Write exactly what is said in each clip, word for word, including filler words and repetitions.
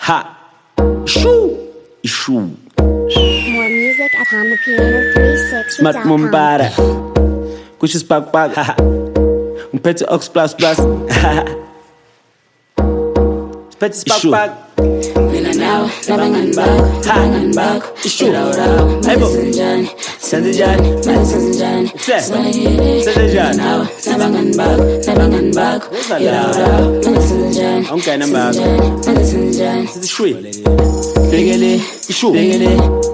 Ha. Shoo. Shoo. More music at Hama Piano three sixty dot com. Smart Mumbara. Kushes Pak Pak. Mpete Ox Plus Plus. Mpete Spak Pak. Mina now, nabangan bag, nabangan bag. Ilaw raw, medicine dyan. Send it dyan. Medicine dyan. Send it dyan. Now, nabangan bag, nabangan bag. Ilaw raw, medicine dyan. Okay, na bag. Medicine dyan. This is sweet. Bigele. Issue. Bigele.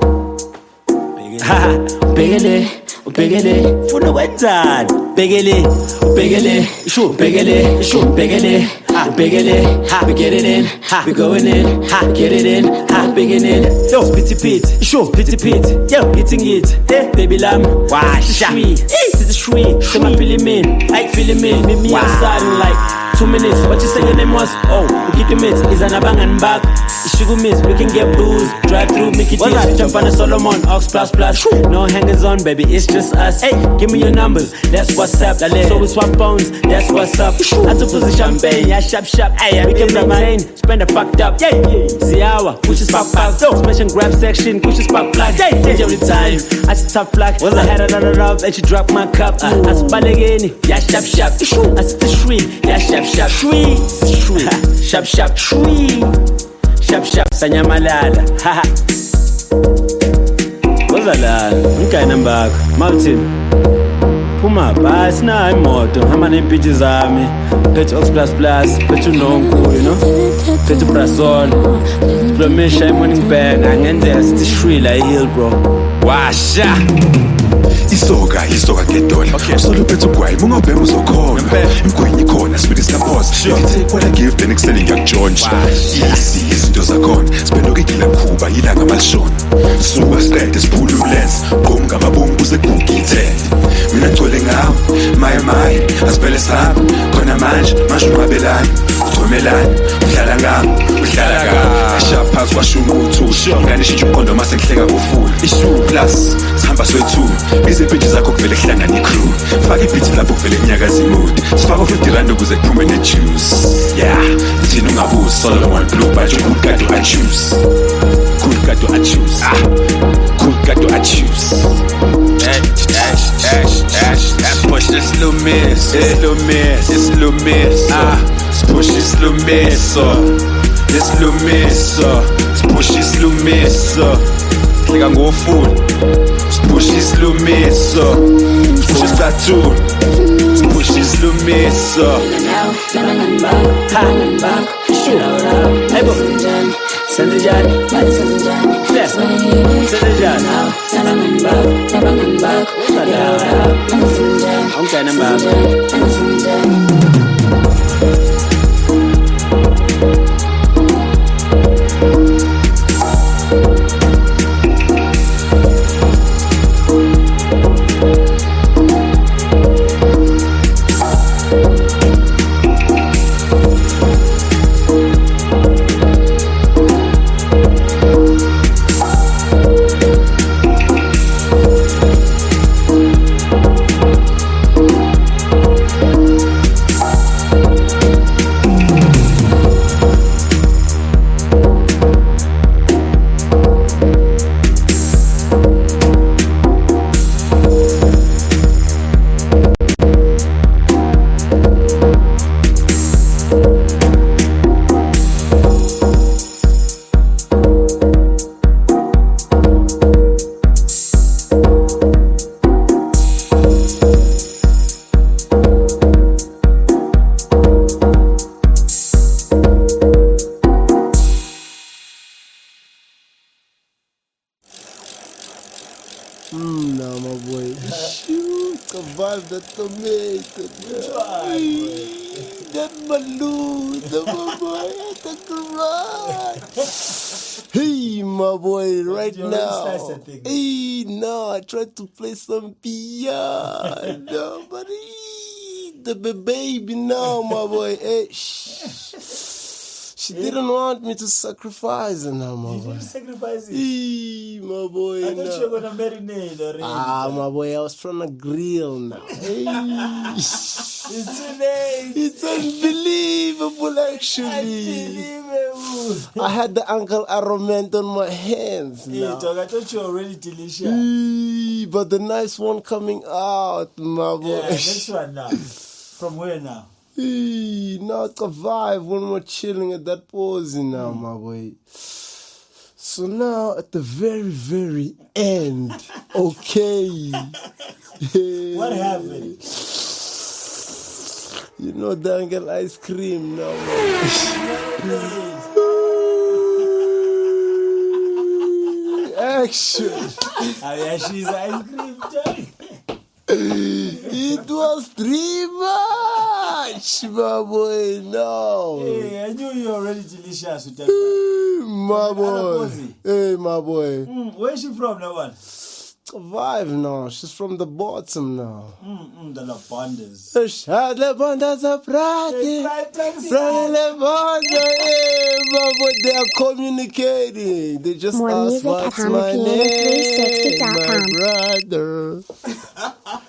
Ha. Bigele. Bigele. For the wet time. Bigele. Bigele. Issue. Bigele. Issue. Bigele. Ha, biggin' in, ha, we get it in, ha, we going in, ha, get it in, ha, biggin' in. Yo, pitty pit, sure, pitty pit, yo, eating it, eh, baby lamb, wash, sweet, eh, it's the sweet, so my feeling in, I feeling in, meet me outside in like two minutes. What you say your name was? Oh, we get the mix, is an abang and back. Sugar miss, we can get booze, drive through, make it easy, jump on a Solomon, Ox plus plus, no hangers on, baby, it's just us. Hey, give me your numbers, that's what's up. So we swap phones, that's what's up. I took the champagne, yeah, shop shop. Hey, we can maintain, spend the fucked up. Yeah, Ziawa, push is pop pop. Smash and grab section, push is pop black. Yeah, every time I see top black. I had a lot of love, and she dropped my cup. I spell again, yeah, shop shop. I see the street, yeah, shop shop. Street, street, shop shop, street. Shap shap sanyamalala. Ha ha. Wazala, ngikayi namba Martin. Phuma basi na imoto, hamba neempitshi zami. Phethe Ox plus plus, phethe unonku, you know. Phethe Brasol. Blomisha morning bag, angenzeka sithi shwila hill bro. Washa. Isoka, isoka kedola. Solo phethe ugwayi, mungawubhema uzokhona. Imgwinyi khona, speed is boss. If you take what I give, then extend ngiyakujonsha. Easy, izinto zakhona. Siphenduka igila mkhuba, yilanga malishona. Suka straight, siphula umlense. Boom, ngamaboom, kuze kugithe. Mina ngicole ngawo, maye maye. Asibele sami, khona manje, manje unqabelani. Uthomelani, udlala ngami, udlala ngami. Ashaya phansi kwasho ukuthi ngane shintsha umqondo mase ngihleka ngofula. Ishu plus, sihamba soyi-two. Izipitshi zakho kuvele kuhlangana i-crew. Faka ibhithi lapho kuvele kunyakaza imood. Sifaka u-fifty rand ukuze kuphume ne-juice. Yeah, thina ungabuzi Solomon Blue batsho good kado I-choose. Good kado I-choose. Ah, good kado I-choose. Ash, ash, ash, ash, ash. Push this little miss, this little miss, this little miss. Ah, push this little miss, this little miss. Push this little miss. Klika ngofuna. Push this little miss. Push this tattoo. Push this little miss. Now, nabangan bag, nabangan bag. Ilaw raw, medicine dyan. Send it dyan. Medicine dyan. Send it dyan. Now, nabangan bag, nabangan bag. Ilaw raw, medicine dyan. Okay, na bag. Medicine dyan. Mm, now my boy. Shoot, survive the tomato. That balloon, my boy, at the garage. Hey, my boy, right now. Hey, now I tried to play some piano, but hey, the baby now, my boy. Hey, shh. She didn't want me to sacrifice her now, my You boy. didn't sacrifice it. Eee, my boy. I thought no. you were gonna marinate already. Ah, my boy, I was trying to grill now. Hey. It's too late. It's unbelievable, actually. Unbelievable. I had the Uncle Arrowment on my hands Hey, now. dog, I thought you were already delicious. Eee, but the nice one coming out, my boy. Yeah, next one now. From where now? Eee, now it's a vibe when we're chilling at that pose now, my boy. So now at the very, very end, okay. What happened? You know, dangle ice cream now, man. Action. I mean, she's ice cream, Johnny. It was three much, my boy. No. Hey, I knew you were already delicious with that one. My boy. Anaposi. Hey, my boy. Mm, where's she from, that one? Vibe now. She's from the bottom now. Mm, mm, the Labondas. Shad le bandas a prati. Prati le banda. Hey, my boy. They are communicating. They just More asked music at what's my Hamapiano three sixty name, dot com. my brother.